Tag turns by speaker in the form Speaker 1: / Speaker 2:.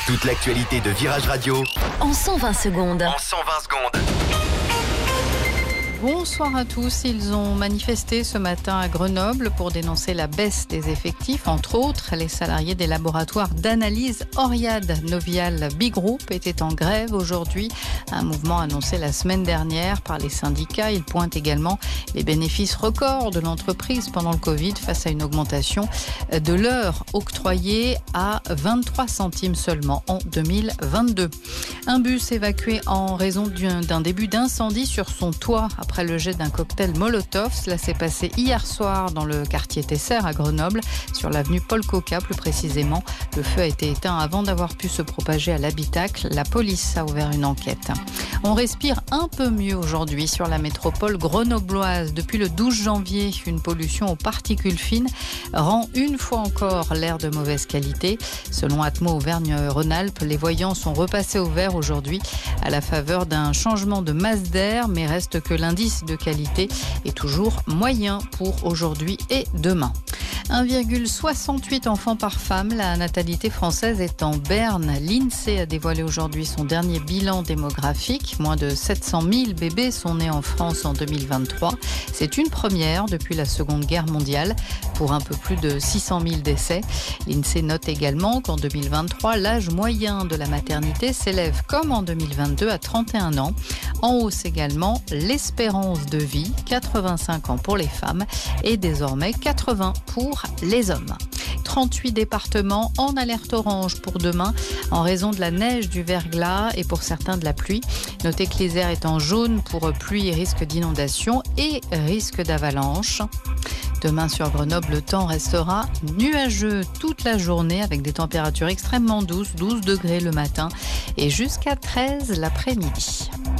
Speaker 1: Toute l'actualité de Virage Radio
Speaker 2: en 120 secondes.
Speaker 3: Bonsoir à tous. Ils ont manifesté ce matin à Grenoble pour dénoncer la baisse des effectifs. Entre autres, les salariés des laboratoires d'analyse Oriade Novial Bigroup étaient en grève aujourd'hui. Un mouvement annoncé la semaine dernière par les syndicats. Il pointe également les bénéfices records de l'entreprise pendant le Covid face à une augmentation de l'heure octroyée à 23 centimes seulement en 2022. Un bus évacué en raison d'un début d'incendie sur son toit après le jet d'un cocktail Molotov. Cela s'est passé hier soir dans le quartier Tesser à Grenoble, sur l'avenue Paul Coca plus précisément. Le feu a été éteint avant d'avoir pu se propager à l'habitacle. La police a ouvert une enquête. On respire un peu mieux aujourd'hui sur la métropole grenobloise. Depuis le 12 janvier, une pollution aux particules fines rend une fois encore l'air de mauvaise qualité. Selon Atmo Auvergne-Rhône-Alpes, les voyants sont repassés au vert aujourd'hui à la faveur d'un changement de masse d'air, mais reste que l'indice de qualité est toujours moyen pour aujourd'hui et demain. 1,68 enfants par femme, la natalité française est en berne. L'INSEE a dévoilé aujourd'hui son dernier bilan démographique. Moins de 700 000 bébés sont nés en France en 2023. C'est une première depuis la Seconde Guerre mondiale, pour un peu plus de 600 000 décès. L'INSEE note également qu'en 2023, l'âge moyen de la maternité s'élève comme en 2022 à 31 ans. En hausse également l'espérance de vie, 85 ans pour les femmes et désormais 80 pour les hommes. 38 départements en alerte orange pour demain en raison de la neige, du verglas et pour certains de la pluie. Notez que l'Isère est en jaune pour pluie et risque d'inondation et risque d'avalanche. Demain sur Grenoble, le temps restera nuageux toute la journée avec des températures extrêmement douces, 12 degrés le matin et jusqu'à 13 l'après-midi.